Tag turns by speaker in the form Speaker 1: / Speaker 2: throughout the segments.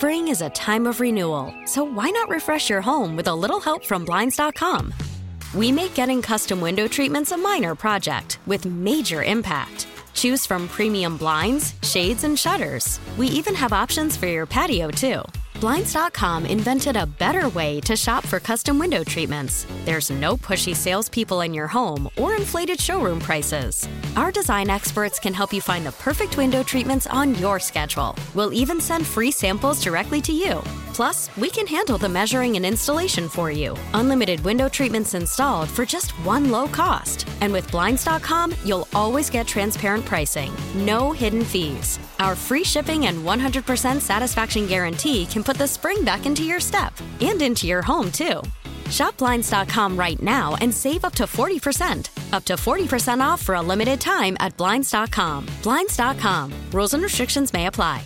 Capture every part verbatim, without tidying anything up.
Speaker 1: Spring is a time of renewal, so why not refresh your home with a little help from Blinds dot com? We make getting custom window treatments a minor project with major impact. Choose from premium blinds, shades, and shutters. We even have options for your patio, too. Blinds dot com invented a better way to shop for custom window treatments. There's no pushy salespeople in your home or inflated showroom prices. Our design experts can help you find the perfect window treatments on your schedule. We'll even send free samples directly to you. Plus, we can handle the measuring and installation for you. Unlimited window treatments installed for just one low cost. And with Blinds dot com, you'll always get transparent pricing. No hidden fees. Our free shipping and one hundred percent satisfaction guarantee can put the spring back into your step and into your home, too. Shop Blinds dot com right now and save up to forty percent. Up to forty percent off for a limited time at Blinds dot com. Blinds dot com. Rules and restrictions may apply.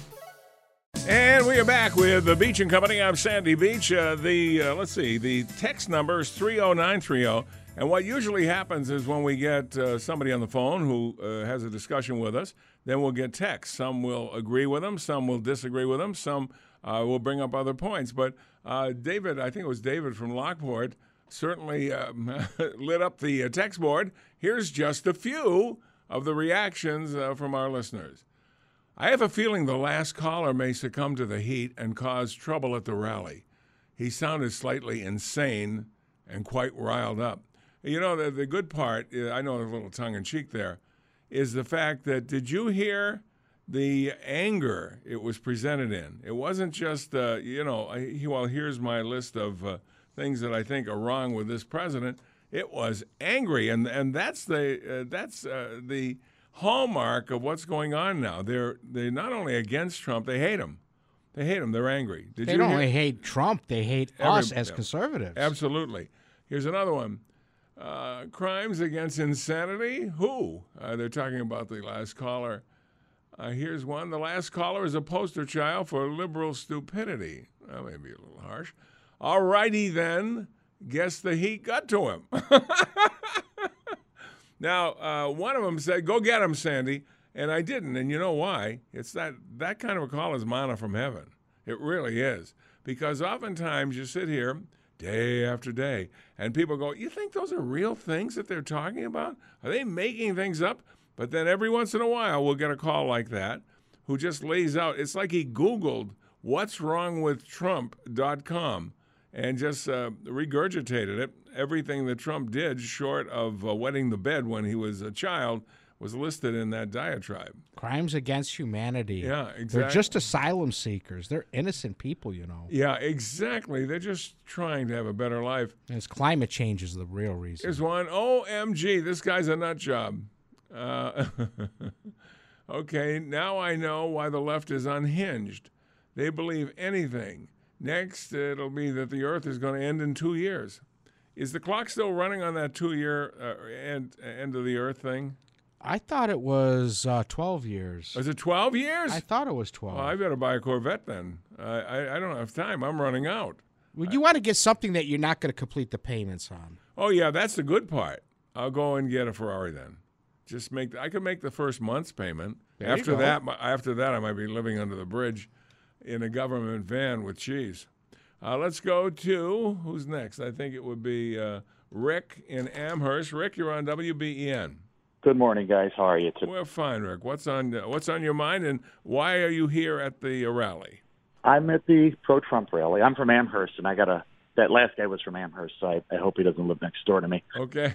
Speaker 2: And we are back with the Beach and Company. I'm Sandy Beach. Uh, the uh, let's see, the text number is three oh nine three oh. And what usually happens is when we get uh, somebody on the phone who uh, has a discussion with us, then we'll get texts. Some will agree with them, some will disagree with them, some uh, will bring up other points. But uh, David, I think it was David from Lockport, certainly um, lit up the uh, text board. Here's just a few of the reactions uh, from our listeners. I have a feeling the last caller may succumb to the heat and cause trouble at the rally. He sounded slightly insane and quite riled up. You know, the, the good part, I know a little tongue-in-cheek there, is the fact that, did you hear the anger it was presented in? It wasn't just, uh, you know, I, well, here's my list of uh, things that I think are wrong with this president. It was angry, and and that's the uh, that's uh, the hallmark of what's going on now. They're they're not only against Trump, they hate him. They hate him. They're angry. Did
Speaker 3: they
Speaker 2: you
Speaker 3: don't
Speaker 2: hear?
Speaker 3: only hate Trump, they hate
Speaker 2: Every,
Speaker 3: us as
Speaker 2: yeah,
Speaker 3: conservatives.
Speaker 2: Absolutely. Here's another one. Uh, crimes against insanity? Who? Uh, they're talking about the last caller. Uh, here's one. The last caller is a poster child for liberal stupidity. That may be a little harsh. All righty then. Guess the heat got to him. Now, uh, one of them said, go get him, Sandy. And I didn't. And you know why? It's that that kind of a call is manna from heaven. It really is. Because oftentimes you sit here day after day, and people go, you think those are real things that they're talking about? Are they making things up? But then every once in a while, we'll get a call like that who just lays out. It's like he Googled what's wrong with Trump dot com and just uh, regurgitated it. Everything that Trump did, short of uh, wetting the bed when he was a child, was listed in that diatribe.
Speaker 3: Crimes against humanity.
Speaker 2: Yeah, exactly.
Speaker 3: They're just asylum seekers. They're innocent people, you know.
Speaker 2: Yeah, exactly. They're just trying to have a better life.
Speaker 3: And it's climate change is the real reason.
Speaker 2: Here's one. O M G, this guy's a nut job. Uh, okay, now I know why the left is unhinged. They believe anything. Next, it'll be that the earth is going to end in two years. Is the clock still running on that two-year uh, end, end of the earth thing?
Speaker 3: I thought it was uh, twelve years.
Speaker 2: Was it twelve years?
Speaker 3: I thought it was twelve.
Speaker 2: Well, I better buy a Corvette then. I, I, I don't have time. I'm running out.
Speaker 3: Well, you I, want to get something that you're not going to complete the payments on.
Speaker 2: Oh, yeah, that's the good part. I'll go and get a Ferrari then. Just make. The, I can make the first month's payment.
Speaker 3: There
Speaker 2: after
Speaker 3: you go.
Speaker 2: that, after that, I might be living under the bridge in a government van with cheese. Uh, let's go to, who's next? I think it would be uh, Rick in Amherst. Rick, you're on W B E N.
Speaker 4: Good morning, guys. How are you today?
Speaker 2: We're fine, Rick. What's on uh, What's on your mind, and why are you here at the uh, rally?
Speaker 4: I'm at the pro-Trump rally. I'm from Amherst, and I got a that last guy was from Amherst, so I, I hope he doesn't live next door to me.
Speaker 2: Okay.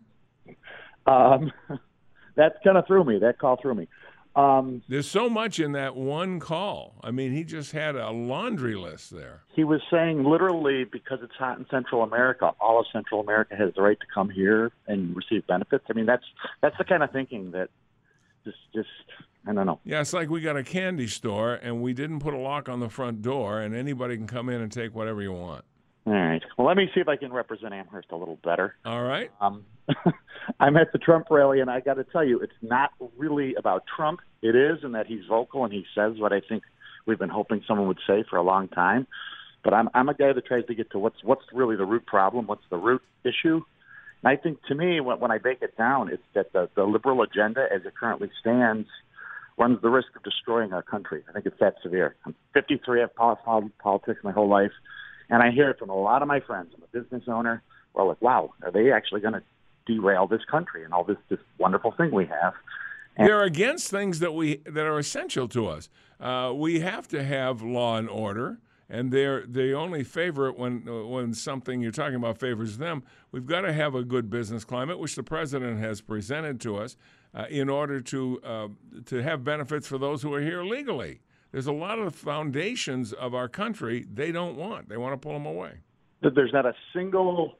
Speaker 4: um, that kind of threw me. That call threw me. Um,
Speaker 2: There's so much in that one call. I mean, he just had a laundry list there.
Speaker 4: He was saying literally because it's hot in Central America, all of Central America has the right to come here and receive benefits. I mean, that's that's the kind of thinking that just, just I don't know.
Speaker 2: Yeah, it's like we got a candy store and we didn't put a lock on the front door and anybody can come in and take whatever you want.
Speaker 4: All right. Well, let me see if I can represent Amherst a little better.
Speaker 2: All right.
Speaker 4: Um, I'm at the Trump rally, and I got to tell you, it's not really about Trump. It is, in that he's vocal and he says what I think we've been hoping someone would say for a long time. But I'm I'm a guy that tries to get to what's what's really the root problem, what's the root issue. And I think, to me, when, when I break it down, it's that the, the liberal agenda, as it currently stands, runs the risk of destroying our country. I think it's that severe. I'm fifty-three. I've followed politics my whole life, and I hear it from a lot of my friends. I'm a business owner. Well, like, wow, are they actually going to derail this country and all this this wonderful thing we have? And
Speaker 2: they're against things that we that are essential to us. Uh, we have to have law and order, and they're they only favor it when when something you're talking about favors them. We've got to have a good business climate, which the president has presented to us, uh, in order to uh, to have benefits for those who are here legally. There's a lot of foundations of our country they don't want. They want to pull them away.
Speaker 4: There's not a single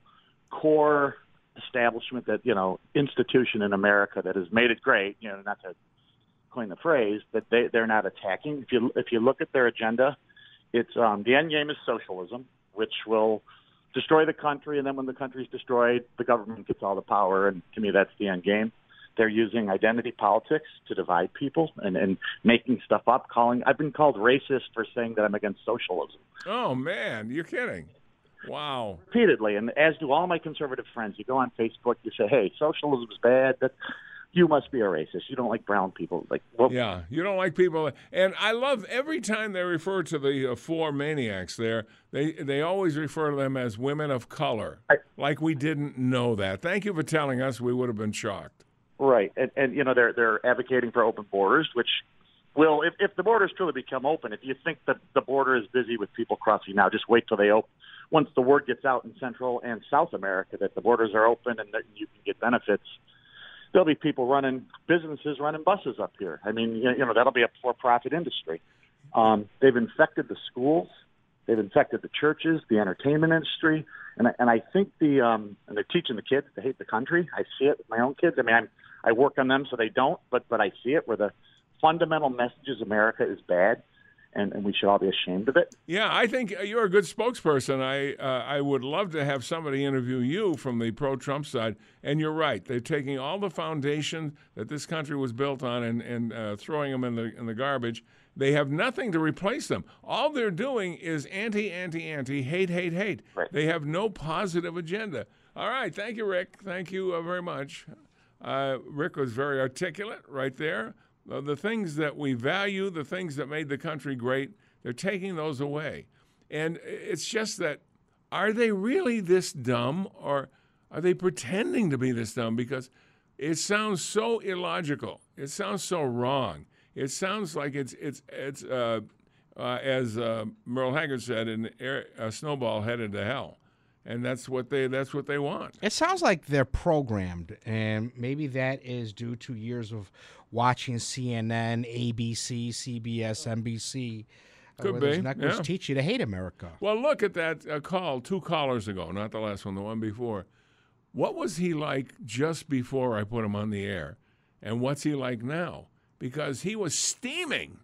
Speaker 4: core establishment, that, you know, institution in America that has made it great, you know, not to coin the phrase, that they, they're not attacking. If you if you look at their agenda, it's um, the end game is socialism, which will destroy the country, and then when the country's destroyed, the government gets all the power, and to me that's the end game. They're using identity politics to divide people and, and making stuff up, calling I've been called racist for saying that I'm against socialism.
Speaker 2: Oh, man, you're kidding. Wow.
Speaker 4: Repeatedly, and as do all my conservative friends. You go on Facebook, you say, hey, socialism is bad. That you must be a racist. You don't like brown people. Like, well,
Speaker 2: yeah, you don't like people. And I love every time they refer to the uh, four maniacs there, they they always refer to them as women of color,
Speaker 4: I,
Speaker 2: like we didn't know that. Thank you for telling us. We would have been shocked.
Speaker 4: Right, and, and you know, they're they're advocating for open borders, which will, if, if the borders truly become open, if you think that the border is busy with people crossing now, just wait till they open. Once the word gets out in Central and South America that the borders are open and that you can get benefits, there'll be people running businesses, running buses up here. I mean, you know, that'll be a for-profit industry. Um, they've infected the schools, they've infected the churches, the entertainment industry, and I, and I think the um, and they're teaching the kids to hate the country. I see it with my own kids. I mean, I'm, I work on them so they don't, but but I see it where the fundamental message is America is bad. And, and we should all be ashamed of it.
Speaker 2: Yeah, I think you're a good spokesperson. I uh, I would love to have somebody interview you from the pro-Trump side. And you're right; they're taking all the foundation that this country was built on and and uh, throwing them in the in the garbage. They have nothing to replace them. All they're doing is anti, anti, anti, hate, hate, hate.
Speaker 4: Right.
Speaker 2: They have no positive agenda. All right, thank you, Rick. Thank you uh, very much. Uh, Rick was very articulate right there. Uh, the things that we value, the things that made the country great, they're taking those away. And it's just that, are they really this dumb, or are they pretending to be this dumb? Because it sounds so illogical. It sounds so wrong. It sounds like it's, it's, it's uh, uh, as uh, Merle Haggard said, an air, a snowball headed to hell. And that's what they that's what they want.
Speaker 3: It sounds like they're programmed, and maybe that is due to years of watching C N N, A B C, C B S, N B C.
Speaker 2: Could
Speaker 3: where
Speaker 2: be.
Speaker 3: Those networks
Speaker 2: yeah.
Speaker 3: teach you to hate America.
Speaker 2: Well, look at that uh, call two callers ago, not the last one, the one before. What was he like just before I put him on the air, and what's he like now? Because he was steaming.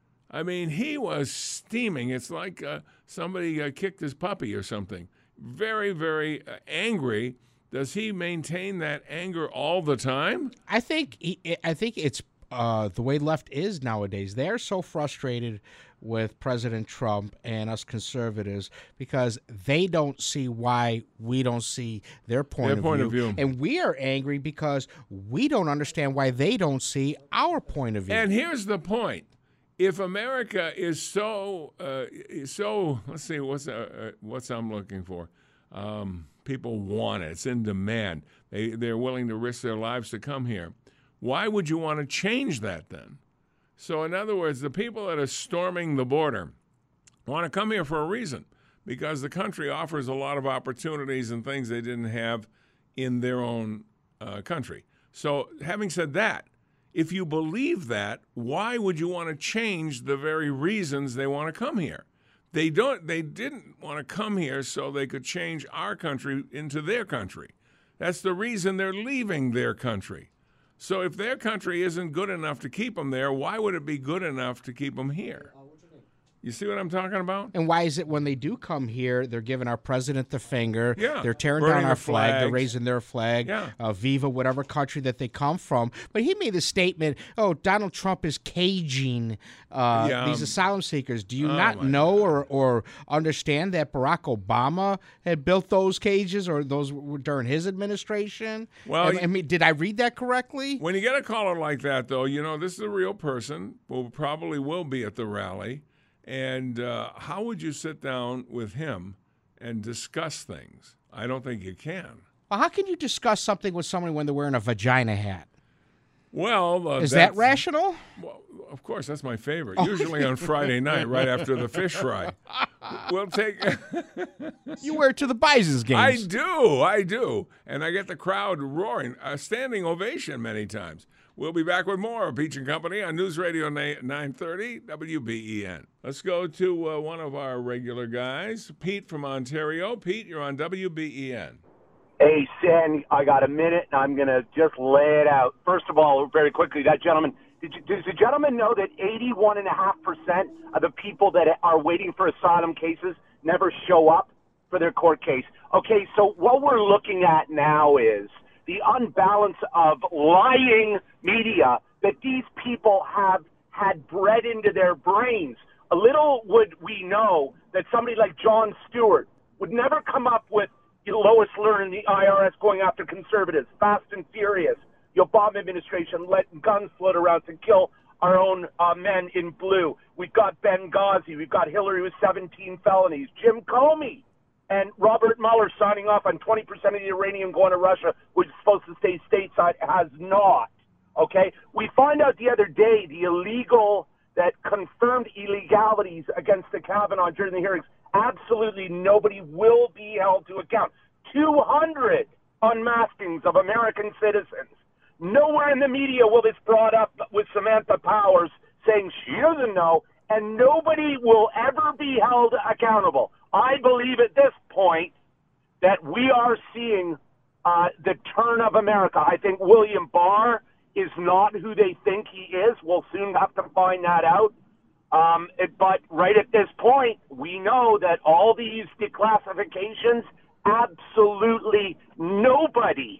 Speaker 2: I mean, he was steaming. It's like uh, somebody uh, kicked his puppy or something. Very, very uh, angry. Does he maintain that anger all the time?
Speaker 3: I think he, I think it's uh, the way left is nowadays. They're so frustrated with President Trump and us conservatives because they don't see why we don't see their point,
Speaker 2: their
Speaker 3: of,
Speaker 2: point
Speaker 3: view.
Speaker 2: of view.
Speaker 3: And we are angry because we don't understand why they don't see our point of view.
Speaker 2: And here's the point. If America is so, uh, so let's see, what's uh, what's I'm looking for? Um, people want it. It's in demand. They they're willing to risk their lives to come here. Why would you want to change that then? So in other words, the people that are storming the border want to come here for a reason, because the country offers a lot of opportunities and things they didn't have in their own uh, country. So having said that, if you believe that, why would you want to change the very reasons they want to come here? They don't. They didn't want to come here so they could change our country into their country. That's the reason they're leaving their country. So if their country isn't good enough to keep them there, why would it be good enough to keep them here? You see what I'm talking about?
Speaker 3: And why is it when they do come here, they're giving our president the finger,
Speaker 2: Yeah.
Speaker 3: they're tearing
Speaker 2: Burning
Speaker 3: down our
Speaker 2: the
Speaker 3: flag, they're
Speaker 2: flags.
Speaker 3: raising their flag,
Speaker 2: Yeah.
Speaker 3: uh, Viva, whatever country that they come from. But he made the statement, oh, Donald Trump is caging uh,
Speaker 2: Yeah.
Speaker 3: these asylum seekers. Do you
Speaker 2: Oh,
Speaker 3: not
Speaker 2: my
Speaker 3: know or, or understand that Barack Obama had built those cages, or those were during his administration?
Speaker 2: Well,
Speaker 3: I,
Speaker 2: you-
Speaker 3: I mean, did I read that correctly?
Speaker 2: When you get a caller like that, though, you know, this is a real person who probably will be at the rally. And uh, how would you sit down with him and discuss things? I don't think you can.
Speaker 3: Well, how can you discuss something with someone when they're wearing a vagina hat?
Speaker 2: Well, uh,
Speaker 3: Is that
Speaker 2: that's-
Speaker 3: rational?
Speaker 2: Well, of course, that's my favorite. Usually on Friday night, right after the fish fry. We'll take.
Speaker 3: You wear it to the Bison's
Speaker 2: I
Speaker 3: games.
Speaker 2: do, I do, and I get the crowd roaring, a standing ovation many times. We'll be back with more of Beach and Company on News Radio nine thirty W B E N. Let's go to uh, one of our regular guys, Pete from Ontario. Pete, you're on W B E N.
Speaker 5: Hey, Sandy, I got a minute, and I'm going to just lay it out. First of all, very quickly, that gentleman, did you, does the gentleman know that eighty-one point five percent of the people that are waiting for asylum cases never show up for their court case? Okay, so what we're looking at now is the unbalance of lying media that these people have had bred into their brains. A little would we know that somebody like Jon Stewart would never come up with Lois Lerner and the I R S going after conservatives, Fast and Furious, the Obama administration letting guns float around to kill our own uh, men in blue. We've got Benghazi. We've got Hillary with seventeen felonies. Jim Comey and Robert Mueller signing off on twenty percent of the uranium going to Russia, which is supposed to stay stateside, has not. Okay? We find out the other day the illegal, that confirmed illegalities against the Kavanaugh during the hearings. Absolutely nobody will be held to account. two hundred unmaskings of American citizens. Nowhere in the media will this brought up with Samantha Powers saying she doesn't know, and nobody will ever be held accountable. I believe at this point that we are seeing uh, the turn of America. I think William Barr is not who they think he is. We'll soon have to find that out. Um, it, but right at this point, we know that all these declassifications, absolutely nobody,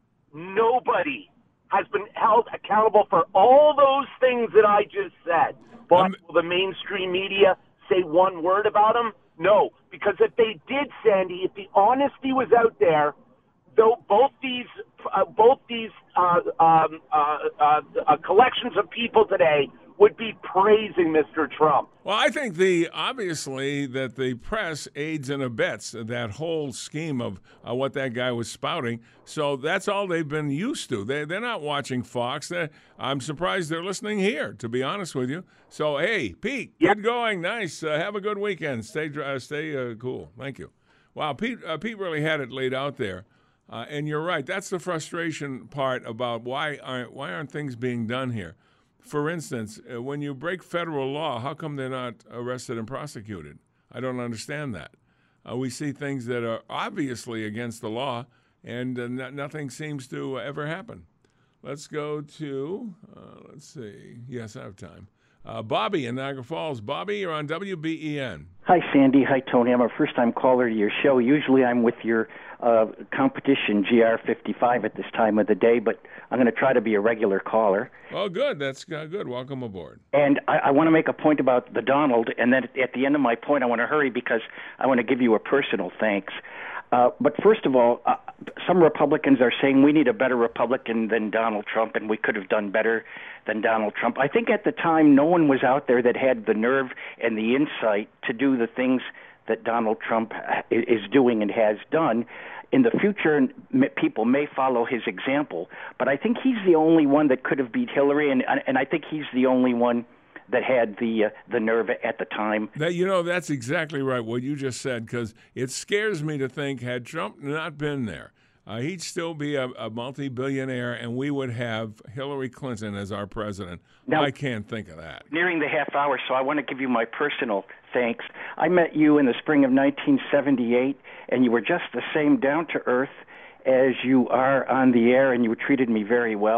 Speaker 5: nobody has been held accountable for all those things that I just said. But
Speaker 2: Um,
Speaker 5: will the mainstream media say one word about them? No, because if they did, Sandy, if the honesty was out there, though both these uh, both these uh, um, uh, uh, uh, collections of people today would be praising Mister Trump.
Speaker 2: Well, I think the obviously that the press aids and abets that whole scheme of uh, what that guy was spouting. So that's all they've been used to. They, they're not watching Fox. They're, I'm surprised they're listening here, to be honest with you. So, hey, Pete,
Speaker 5: Yep.
Speaker 2: good going. Nice. Uh, have a good weekend. Stay uh, stay uh, cool. Thank you. Wow, Pete, uh, Pete really had it laid out there. Uh, and you're right. That's the frustration part about why aren't, why aren't things being done here. For instance, uh, when you break federal law, how come they're not arrested and prosecuted? I don't understand that. Uh, we see things that are obviously against the law, and uh, n- nothing seems to ever happen. Let's go to, uh, let's see. Yes, I have time. Uh, Bobby in Niagara Falls. Bobby, you're on W B E N.
Speaker 6: Hi, Sandy. Hi, Tony. I'm a first-time caller to your show. Usually I'm with your uh, competition, G R fifty-five, at this time of the day, but I'm going to try to be a regular caller.
Speaker 2: Oh, good. That's uh, good. Welcome aboard.
Speaker 6: And I, I want to make a point about the Donald, and then at the end of my point, I want to hurry because I want to give you a personal thanks. Uh, but first of all, uh, some Republicans are saying we need a better Republican than Donald Trump, and we could have done better than Donald Trump. I think at the time no one was out there that had the nerve and the insight to do the things that Donald Trump is doing and has done. In the future, people may follow his example, but I think he's the only one that could have beat Hillary, and, and I think he's the only one that had the uh, the nerve at the time.
Speaker 2: That, you know, that's exactly right, what you just said, because it scares me to think had Trump not been there, uh, he'd still be a, a multi-billionaire, and we would have Hillary Clinton as our president.
Speaker 6: Now,
Speaker 2: I can't think of that.
Speaker 6: Nearing the half hour, so I want to give you my personal thanks. I met you in the spring of nineteen seventy-eight, and you were just the same down-to-earth as you are on the air, and you treated me very well.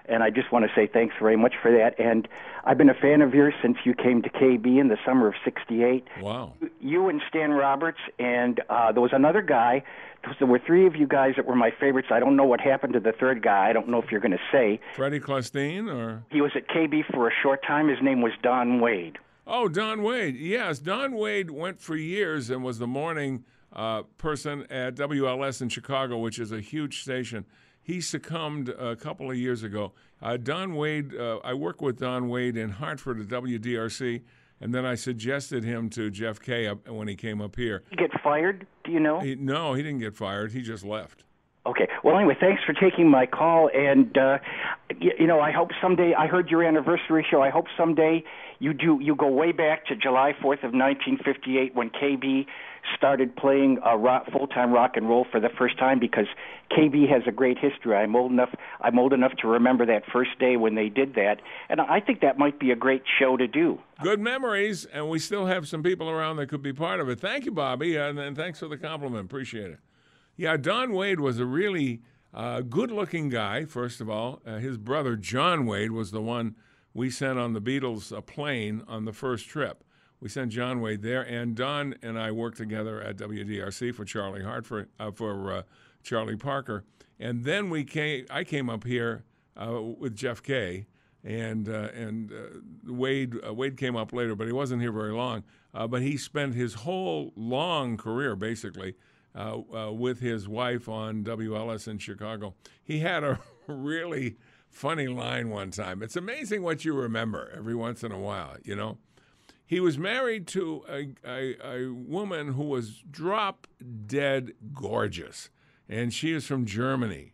Speaker 6: And I just want to say thanks very much for that. And I've been a fan of yours since you came to K B in the summer of sixty-eight.
Speaker 2: Wow.
Speaker 6: You and Stan Roberts, and uh, there was another guy. There were three of you guys that were my favorites. I don't know what happened to the third guy. I don't know if you're going to say.
Speaker 2: Freddie Klestine, or?
Speaker 6: He was at K B for a short time. His name was Don Wade.
Speaker 2: Oh, Don Wade. Yes, Don Wade went for years and was the morning uh, person at W L S in Chicago, which is a huge station. He succumbed a couple of years ago. Uh, Don Wade, uh, I worked with Don Wade in Hartford at W D R C, and then I suggested him to Jeff Kay up when he came up here.
Speaker 6: Did he get fired? Do you know?
Speaker 2: He, no, he didn't get fired. He just left.
Speaker 6: Okay. Well, anyway, thanks for taking my call. And, uh, you, you know, I hope someday, I heard your anniversary show, I hope someday you do, you go way back to July fourth of nineteen fifty-eight when K B started playing uh, rock, full-time rock and roll for the first time, because K B has a great history. I'm old enough, I'm old enough to remember that first day when they did that. And I think that might be a great show to do.
Speaker 2: Good memories, and we still have some people around that could be part of it. Thank you, Bobby, and, and thanks for the compliment. Appreciate it. Yeah, Don Wade was a really uh, good-looking guy, first of all. Uh, his brother, John Wade, was the one we sent on the Beatles a plane on the first trip. We sent John Wade there, and Don and I worked together at W D R C for Charlie Hartford, uh, for uh, Charlie Parker. And then we came. I came up here uh, with Jeff Kay, and uh, and uh, Wade uh, Wade came up later, but he wasn't here very long. Uh, but he spent his whole long career, basically, Uh, uh, with his wife on W L S in Chicago. He had a really funny line one time. It's amazing what you remember every once in a while, you know. He was married to a, a, a woman who was drop dead gorgeous, and she is from Germany.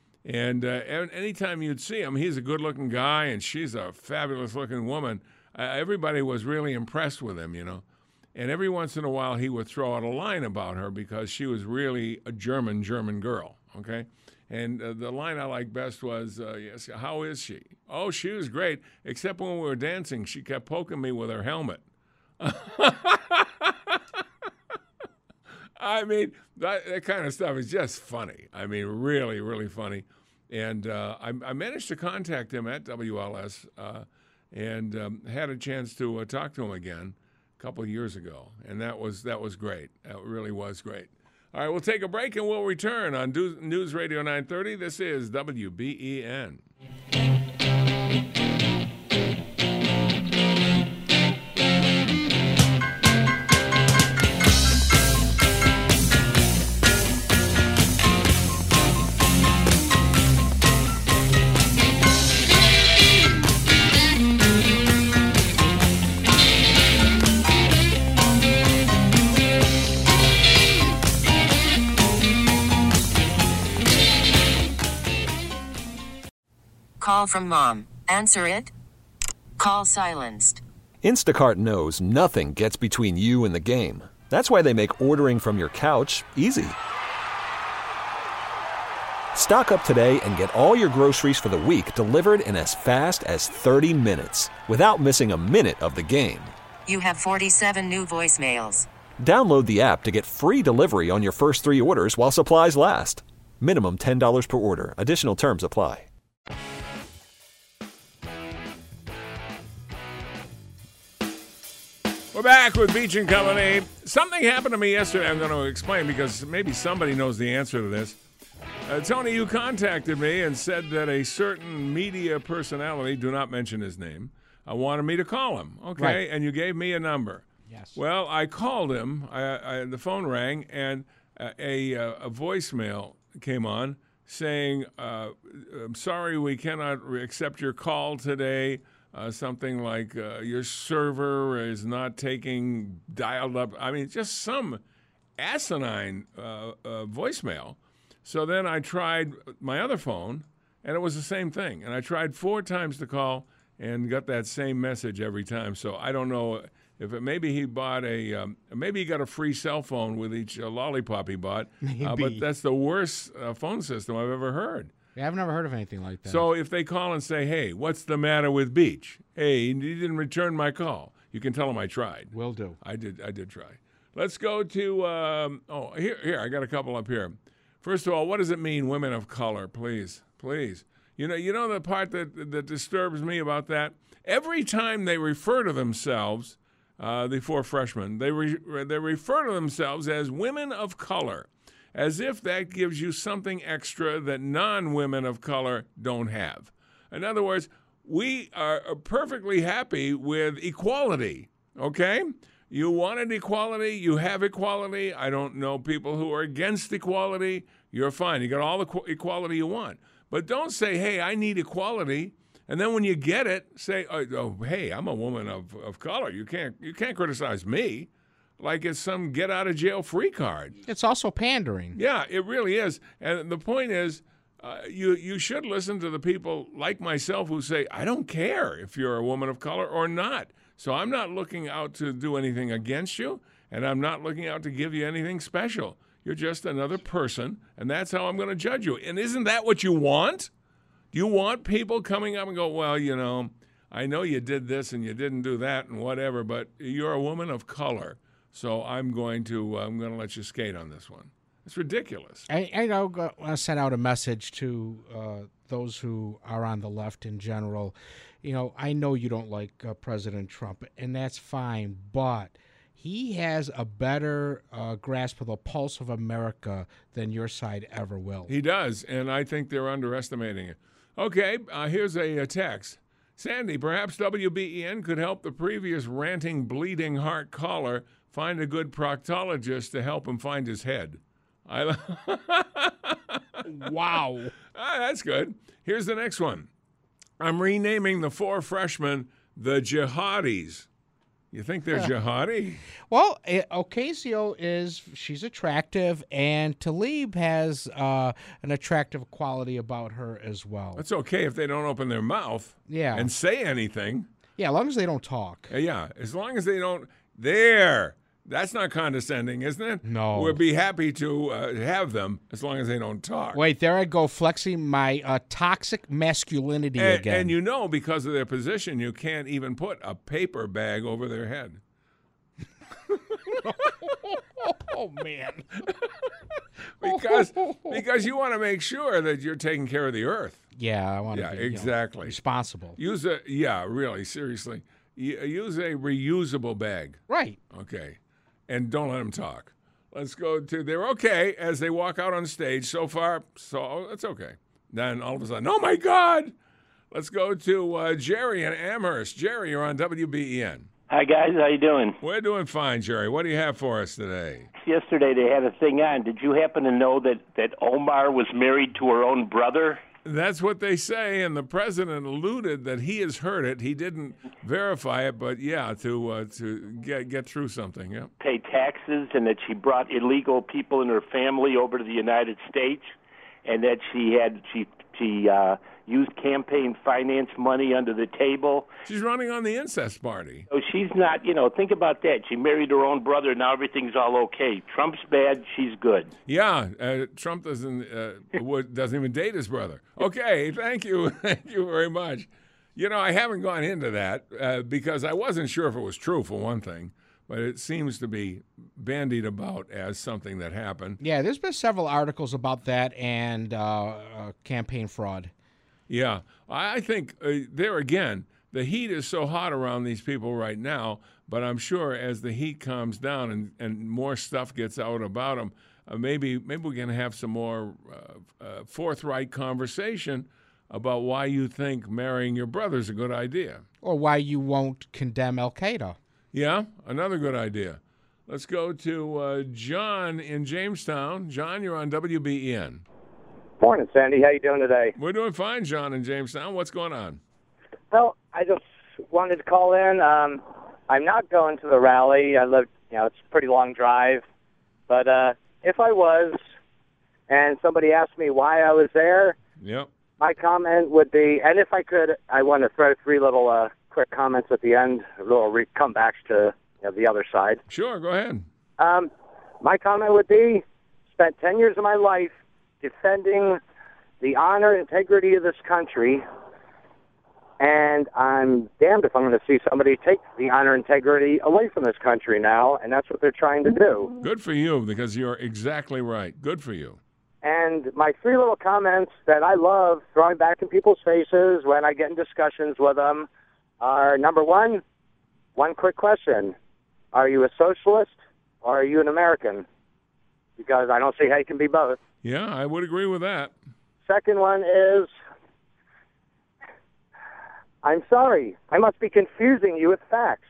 Speaker 2: And uh, anytime you'd see him, he's a good-looking guy, and she's a fabulous-looking woman. Uh, everybody was really impressed with him, you know. And every once in a while, he would throw out a line about her because she was really a German, German girl, okay? And uh, the line I liked best was, uh, yes, how is she? Oh, she was great, except when we were dancing, she kept poking me with her helmet. I mean, that, that kind of stuff is just funny. I mean, really, really funny. And uh, I, I managed to contact him at W L S uh, and um, had a chance to uh, talk to him again couple of years ago, and that was that was great. That really was great. All right, we'll take a break and we'll return on News Radio nine thirty. This is W B E N.
Speaker 7: Call from mom. Answer it. Call silenced.
Speaker 8: Instacart knows nothing gets between you and the game. That's why they make ordering from your couch easy. Stock up today and get all your groceries for the week delivered in as fast as thirty minutes without missing a minute of the game.
Speaker 7: You have forty-seven new voicemails.
Speaker 8: Download the app to get free delivery on your first three orders while supplies last. Minimum ten dollars per order. Additional terms apply.
Speaker 2: We're back with Beach and Company. Something happened to me yesterday I'm going to explain because maybe somebody knows the answer to this. Uh, Tony, you contacted me and said that a certain media personality, do not mention his name, uh, wanted me to call him, okay?
Speaker 3: Right.
Speaker 2: And you gave me a number.
Speaker 3: Yes.
Speaker 2: Well, I called him, I, I, the phone rang, and uh, a, a voicemail came on saying, uh, I'm sorry we cannot re- accept your call today. Uh, something like uh, your server is not taking dialed up. I mean, just some asinine uh, uh, voicemail. So then I tried my other phone, and it was the same thing. And I tried four times to call and got that same message every time. So I don't know if it, maybe he bought a um, maybe he got a free cell phone with each uh, lollipop he bought.
Speaker 3: Maybe.
Speaker 2: Uh, but that's the worst uh, phone system I've ever heard.
Speaker 3: Yeah, I've never heard of anything like that.
Speaker 2: So if they call and say, hey, what's the matter with Beach? Hey, you didn't return my call. You can tell them I tried.
Speaker 3: Will do.
Speaker 2: I did I did try. Let's go to, um, oh, here, here, I got a couple up here. First of all, what does it mean, women of color? Please, please. You know, you know the part that that disturbs me about that? Every time they refer to themselves, uh, the four freshmen, they re- they refer to themselves as women of color, as if that gives you something extra that non-women of color don't have. In other words, we are perfectly happy with equality, okay? You wanted equality, you have equality. I don't know people who are against equality. You're fine. You got all the qu- equality you want. But don't say, hey, I need equality. And then when you get it, say, oh, oh hey, I'm a woman of, of color. You can't you can't criticize me like it's some get-out-of-jail-free card.
Speaker 3: It's also pandering.
Speaker 2: Yeah, it really is. And the point is, uh, you, you should listen to the people like myself who say, I don't care if you're a woman of color or not. So I'm not looking out to do anything against you, and I'm not looking out to give you anything special. You're just another person, and that's how I'm going to judge you. And isn't that what you want? Do you want people coming up and go, well, you know, I know you did this and you didn't do that and whatever, but you're a woman of color, so I'm going to uh, I'm going to let you skate on this one. It's ridiculous.
Speaker 3: I, I know, want to send out a message to uh, those who are on the left in general. You know, I know you don't like uh, President Trump, and that's fine, but he has a better uh, grasp of the pulse of America than your side ever will.
Speaker 2: He does, and I think they're underestimating it. Okay, uh, here's a, a text. Sandy, perhaps W B E N could help the previous ranting, bleeding heart caller find a good proctologist to help him find his head. I
Speaker 3: Wow.
Speaker 2: Ah, that's good. Here's the next one. I'm renaming the four freshmen the Jihadis. You think they're jihadi?
Speaker 3: Well, eh, Ocasio is, she's attractive, and Tlaib has uh, an attractive quality about her as well.
Speaker 2: That's okay if they don't open their mouth
Speaker 3: Yeah.
Speaker 2: and say anything.
Speaker 3: Yeah, as long as they don't talk.
Speaker 2: Uh, Yeah, as long as they don't. There. That's not condescending, isn't it?
Speaker 3: No.
Speaker 2: We'd be happy to uh, have them as long as they don't talk.
Speaker 3: Wait, there I go, flexing my uh, toxic masculinity
Speaker 2: and,
Speaker 3: again.
Speaker 2: and you know, because of their position, you can't even put a paper bag over their head.
Speaker 3: Oh, man.
Speaker 2: because because you want to make sure that you're taking care of the earth.
Speaker 3: Yeah, I want to
Speaker 2: Yeah,
Speaker 3: be you know,
Speaker 2: exactly.
Speaker 3: responsible.
Speaker 2: Use a yeah, really, seriously. Y- Use a reusable bag.
Speaker 3: Right.
Speaker 2: Okay. And don't let them talk. Let's go to, they're okay as they walk out on stage. So far, so that's okay. Then all of a sudden, oh my God! Let's go to uh, Jerry in Amherst. Jerry, you're on W B E N.
Speaker 9: Hi, guys. How you doing?
Speaker 2: We're doing fine, Jerry. What do you have for us today?
Speaker 9: Yesterday they had a thing on. Did you happen to know that, that Omar was married to her own brother?
Speaker 2: That's what they say, and the president alluded that he has heard it. He didn't verify it, but yeah, to uh, to get get through something. Yeah.
Speaker 9: Pay taxes, and that she brought illegal people in her family over to the United States, and that she had she she uh, used campaign finance money under the table.
Speaker 2: She's running on the incest party.
Speaker 9: So she's not, you know, think about that. She married her own brother. Now everything's all okay. Trump's bad. She's good.
Speaker 2: Yeah, uh, Trump doesn't uh, would- doesn't even date his brother. Okay, thank you, thank you very much. You know, I haven't gone into that uh, because I wasn't sure if it was true, for one thing, but it seems to be bandied about as something that happened.
Speaker 3: Yeah, there's been several articles about that and uh, uh, campaign fraud.
Speaker 2: Yeah, I I think uh, there again, the heat is so hot around these people right now, but I'm sure as the heat calms down and, and more stuff gets out about them, uh, maybe maybe we can have some more uh, uh, forthright conversation about why you think marrying your brother's a good idea.
Speaker 3: Or why you won't condemn Al-Qaeda.
Speaker 2: Yeah, another good idea. Let's go to uh, John in Jamestown. John, you're on W B E N.
Speaker 10: Morning, Sandy. How you doing today?
Speaker 2: We're doing fine, John in Jamestown. What's going on?
Speaker 10: Well, I just wanted to call in. Um, I'm not going to the rally. I live, you know, it's a pretty long drive. But uh, if I was, and somebody asked me why I was there,
Speaker 2: Yep.
Speaker 10: my comment would be, and if I could, I want to throw three little uh, quick comments at the end, little re- comebacks to you know, the other side.
Speaker 2: Sure, go ahead.
Speaker 10: Um, my comment would be, spent ten years of my life defending the honor and integrity of this country, and I'm damned if I'm going to see somebody take the honor and integrity away from this country now, and that's what they're trying to do.
Speaker 2: Good for you, because you're exactly right. Good for you.
Speaker 10: And my three little comments that I love throwing back in people's faces when I get in discussions with them are, number one, one quick question. Are you a socialist or are you an American? Because I don't see how you can be both.
Speaker 2: Yeah, I would agree with that.
Speaker 10: Second one is, I'm sorry, I must be confusing you with facts.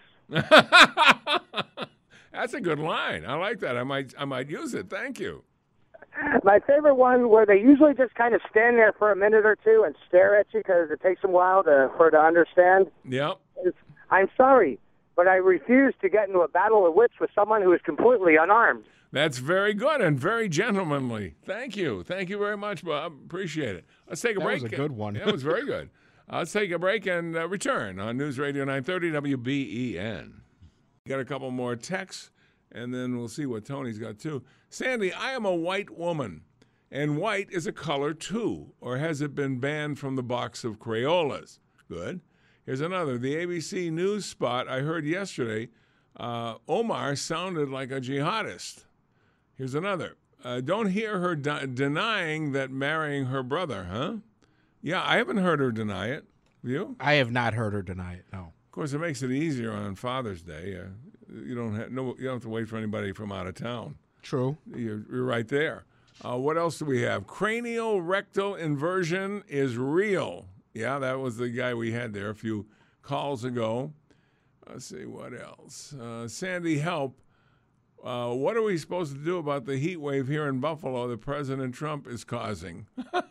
Speaker 2: That's a good line. I like that. I might I might use it. Thank you.
Speaker 10: My favorite one, where they usually just kind of stand there for a minute or two and stare at you because it takes them a while to, for to understand.
Speaker 2: Yep.
Speaker 10: Is, I'm sorry, but I refuse to get into a battle of wits with someone who is completely unarmed.
Speaker 2: That's very good and very gentlemanly. Thank you. Thank you very much, Bob. Appreciate it. Let's take a
Speaker 3: that
Speaker 2: break.
Speaker 3: That was a good one.
Speaker 2: Yeah, it was very good. Uh, let's take a break and uh, return on News Radio nine thirty W B E N. Got a couple more texts, and then we'll see what Tony's got, too. Sandy, I am a white woman, and white is a color, too, or has it been banned from the box of Crayolas? Good. Here's another. The A B C News spot I heard yesterday, uh, Omar sounded like a jihadist. Here's another. Uh, don't hear her de- denying that marrying her brother, huh? Yeah, I haven't heard her deny it. You?
Speaker 3: I have not heard her deny it, no.
Speaker 2: Of course, it makes it easier on Father's Day. Uh, you don't have no, you don't have to wait for anybody from out of town.
Speaker 3: True.
Speaker 2: You're, you're right there. Uh, what else do we have? Cranial rectal inversion is real. Yeah, that was the guy we had there a few calls ago. Let's see, what else? Uh, Sandy, help. Uh, what are we supposed to do about the heat wave here in Buffalo that President Trump is causing?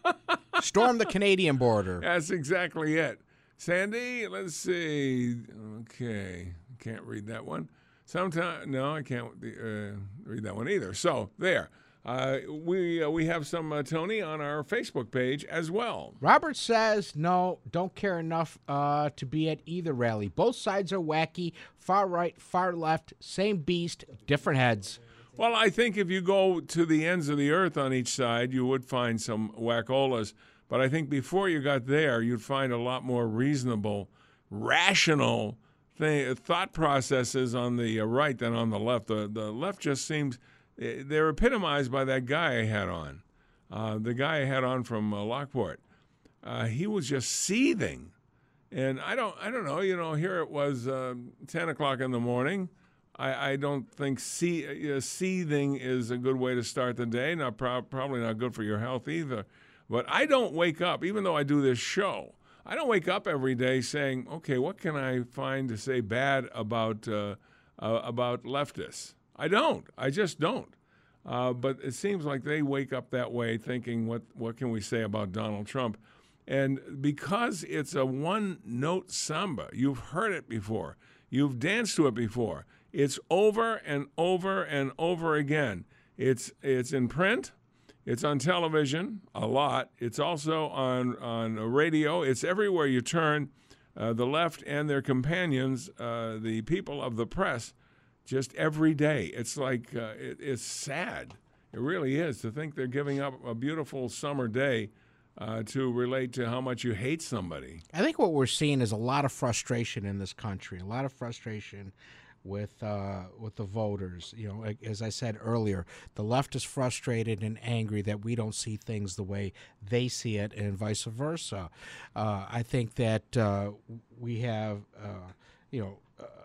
Speaker 3: Storm the Canadian border.
Speaker 2: That's exactly it. Sandy, let's see. Okay, can't read that one. Sometime, no, I can't uh, read that one either. So there. Uh, we uh, we have some uh, Tony on our Facebook page as well.
Speaker 3: Robert says, no, don't care enough uh, to be at either rally. Both sides are wacky, far right, far left, same beast, different heads.
Speaker 2: Well, I think if you go to the ends of the earth on each side, you would find some wackolas. But I think before you got there, you'd find a lot more reasonable, rational thing, thought processes on the uh, right than on the left. The, the left just seems... They're epitomized by that guy I had on, uh, the guy I had on from uh, Lockport. Uh, he was just seething, and I don't, I don't know. You know, here it was uh, ten o'clock in the morning. I, I don't think see, uh, seething is a good way to start the day. Not pro- probably not good for your health either. But I don't wake up, even though I do this show. I don't wake up every day saying, "Okay, what can I find to say bad about uh, uh, about leftists?" I don't. I just don't. Uh, but it seems like they wake up that way thinking, what, what can we say about Donald Trump? And because it's a one-note samba, you've heard it before. You've danced to it before. It's over and over and over again. It's it's in print. It's on television a lot. It's also on, on radio. It's everywhere you turn. Uh, the left and their companions, uh, the people of the press, just every day. It's like, uh, it, it's sad. It really is to think they're giving up a beautiful summer day uh, to relate to how much you hate somebody.
Speaker 3: I think what we're seeing is a lot of frustration in this country, a lot of frustration with uh, with the voters. You know, as I said earlier, the left is frustrated and angry that we don't see things the way they see it and vice versa. Uh, I think that uh, we have, uh, you know,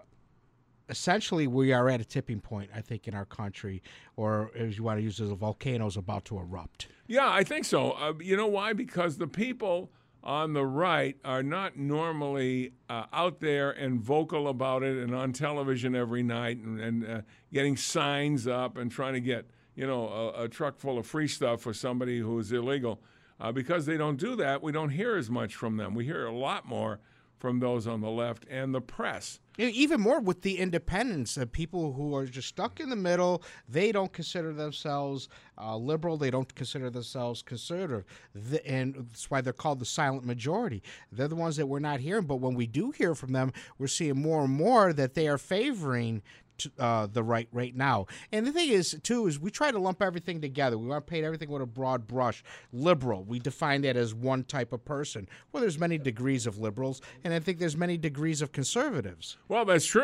Speaker 3: essentially, we are at a tipping point, I think, in our country, or as you want to use it, a volcano's about to erupt.
Speaker 2: Yeah, I think so. Uh, you know why? Because the people on the right are not normally uh, out there and vocal about it and on television every night and, and uh, getting signs up and trying to get, you know, a, a truck full of free stuff for somebody who is illegal. Uh, because they don't do that, we don't hear as much from them. We hear a lot more from those on the left and the press.
Speaker 3: Even more with the independents, uh, people who are just stuck in the middle. They don't consider themselves uh, liberal. They don't consider themselves conservative. The, and that's why they're called the silent majority. They're the ones that we're not hearing. But when we do hear from them, we're seeing more and more that they are favoring to, uh, the right right now. And the thing is, too, is we try to lump everything together. We want to paint everything with a broad brush. Liberal, we define that as one type of person. Well, there's many degrees of liberals, and I think there's many degrees of conservatives.
Speaker 2: Well, that's true.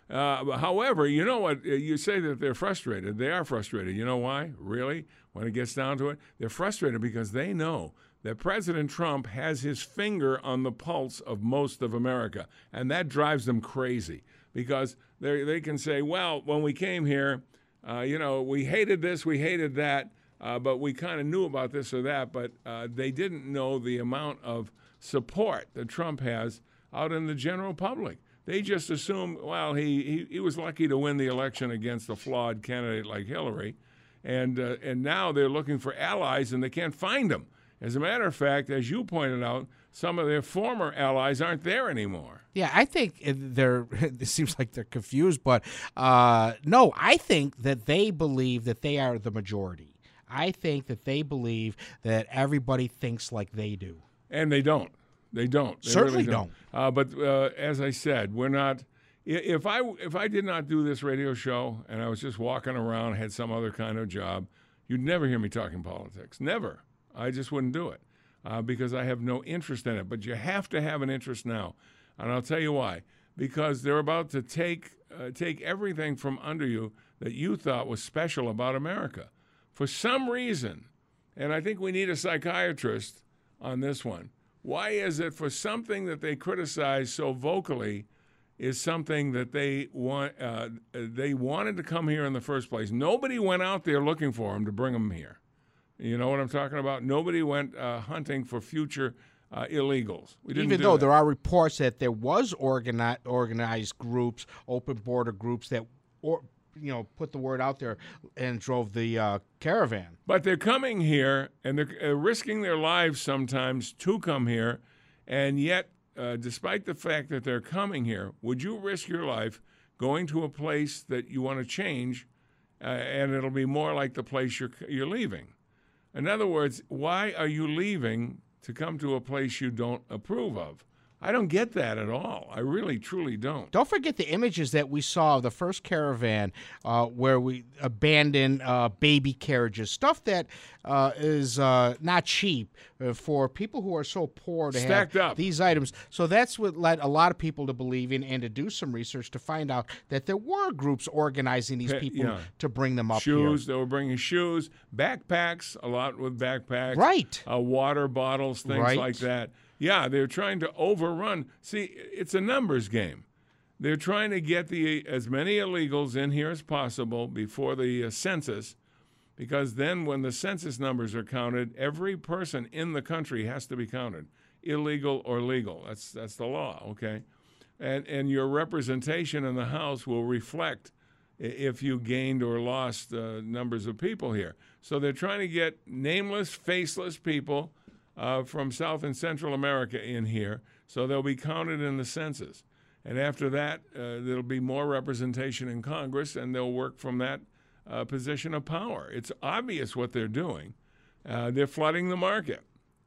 Speaker 2: Uh, however, you know what? You say that they're frustrated. They are frustrated. You know why? Really? When it gets down to it, they're frustrated because they know that President Trump has his finger on the pulse of most of America, and that drives them crazy because they they can say, well, when we came here, uh, you know, we hated this, we hated that, uh, but we kind of knew about this or that, but uh, they didn't know the amount of support that Trump has out in the general public. They just assume, well, he, he, he was lucky to win the election against a flawed candidate like Hillary, and uh, and now they're looking for allies and they can't find them. As a matter of fact, as you pointed out, some of their former allies aren't there anymore.
Speaker 3: Yeah, I think they're. It seems like they're confused, but uh, no, I think that they believe that they are the majority. I think that they believe that everybody thinks like they do,
Speaker 2: and they don't. They don't. They
Speaker 3: Certainly
Speaker 2: really don't. don't. Uh, but uh, as I said, we're not. If I if I did not do this radio show and I was just walking around, had some other kind of job, you'd never hear me talking politics. Never. I just wouldn't do it uh, because I have no interest in it. But you have to have an interest now, and I'll tell you why. Because they're about to take uh, take everything from under you that you thought was special about America. For some reason, and I think we need a psychiatrist on this one. Why is it for something that they criticize so vocally is something that they want? Uh, they wanted to come here in the first place. Nobody went out there looking for them to bring them here. You know what I'm talking about? Nobody went uh, hunting for future uh, illegals. We didn't
Speaker 3: Even
Speaker 2: do
Speaker 3: though
Speaker 2: that.
Speaker 3: there are reports that there was organi- organized groups, open border groups that, or you know, put the word out there and drove the uh, caravan.
Speaker 2: But they're coming here and they're uh, risking their lives sometimes to come here, and yet, uh, despite the fact that they're coming here, would you risk your life going to a place that you want to change, uh, and it'll be more like the place you're you're leaving? In other words, why are you leaving to come to a place you don't approve of? I don't get that at all. I really, truly don't.
Speaker 3: Don't forget the images that we saw of the first caravan uh, where we abandoned uh, baby carriages, stuff that uh, is uh, not cheap uh, for people who are so poor to
Speaker 2: Stacked
Speaker 3: have
Speaker 2: up.
Speaker 3: these items. So that's what led a lot of people to believe in and to do some research to find out that there were groups organizing these people
Speaker 2: yeah.
Speaker 3: to bring them up
Speaker 2: shoes,
Speaker 3: here.
Speaker 2: they were bringing shoes, backpacks, a lot with backpacks.
Speaker 3: Right.
Speaker 2: Uh, water bottles, things
Speaker 3: Right.
Speaker 2: like that. Yeah, they're trying to overrun. See, it's a numbers game. They're trying to get the as many illegals in here as possible before the uh, census, because then when the census numbers are counted, every person in the country has to be counted, illegal or legal. That's that's the law, okay? And and your representation in the House will reflect if you gained or lost uh, numbers of people here. So they're trying to get nameless, faceless people uh, from South and Central America in here, so they'll be counted in the census. And after that, uh, there'll be more representation in Congress, and they'll work from that uh, position of power. It's obvious what they're doing. Uh, they're flooding the market.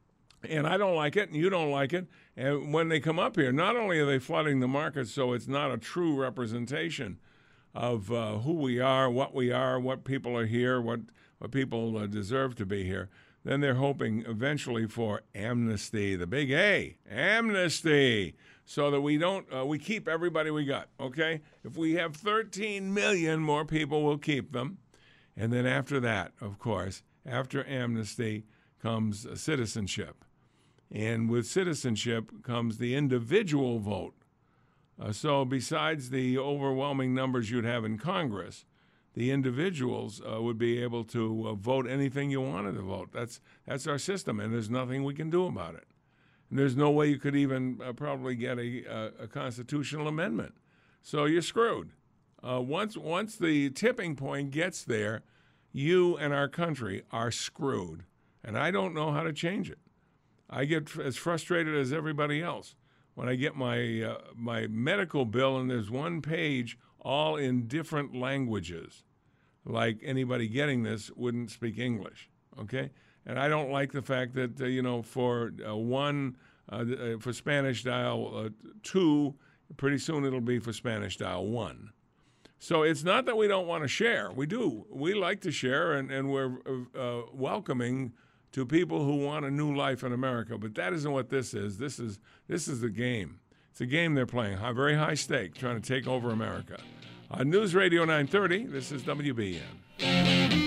Speaker 2: And I don't like it, and you don't like it. And when they come up here, not only are they flooding the market so it's not a true representation of uh, who we are, what we are, what people are here, what, what people uh, deserve to be here, then they're hoping eventually for amnesty, the big A, amnesty, so that we don't, uh, we keep everybody we got, okay? If we have thirteen million more people, we'll keep them. And then after that, of course, after amnesty comes citizenship. And with citizenship comes the individual vote. Uh, so besides the overwhelming numbers you'd have in Congress, the individuals uh, would be able to uh, vote anything you wanted to vote. That's that's our system, and there's nothing we can do about it. And there's no way you could even uh, probably get a, a, a constitutional amendment. So you're screwed. Uh, once once the tipping point gets there, you and our country are screwed. And I don't know how to change it. I get as frustrated as everybody else when I get my uh, my medical bill and there's one page all in different languages, like anybody getting this wouldn't speak English, okay? And I don't like the fact that, uh, you know, for uh, one, uh, for Spanish dial uh, two, pretty soon it'll be for Spanish dial one. So it's not that we don't want to share. We do. We like to share, and, and we're uh, welcoming to people who want a new life in America. But that isn't what this is. This is this is the game. It's a game they're playing, high, very high stake, trying to take over America. On News Radio nine thirty, this is W B N.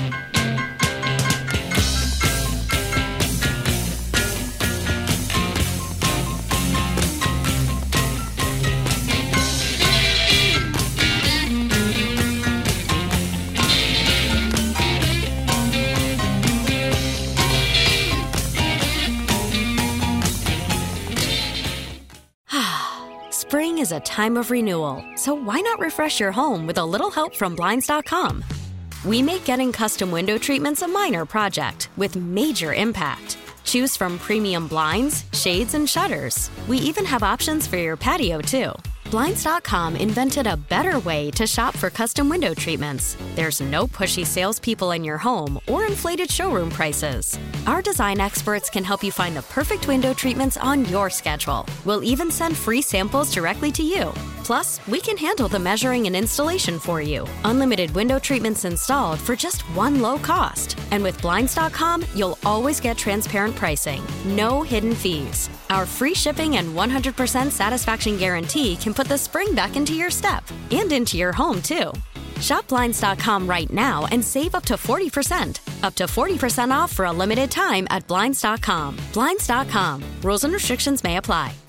Speaker 1: Spring is a time of renewal, so why not refresh your home with a little help from Blinds dot com? We make getting custom window treatments a minor project with major impact. Choose from premium blinds, shades, and shutters. We even have options for your patio, too. Blinds dot com invented a better way to shop for custom window treatments. There's no pushy salespeople in your home or inflated showroom prices. Our design experts can help you find the perfect window treatments on your schedule. We'll even send free samples directly to you. Plus, we can handle the measuring and installation for you. Unlimited window treatments installed for just one low cost. And with Blinds dot com, you'll always get transparent pricing. No hidden fees. Our free shipping and one hundred percent satisfaction guarantee can put the spring back into your step and into your home, too. Shop Blinds dot com right now and save up to forty percent. Up to forty percent off for a limited time at Blinds dot com. Blinds dot com. Rules and restrictions may apply.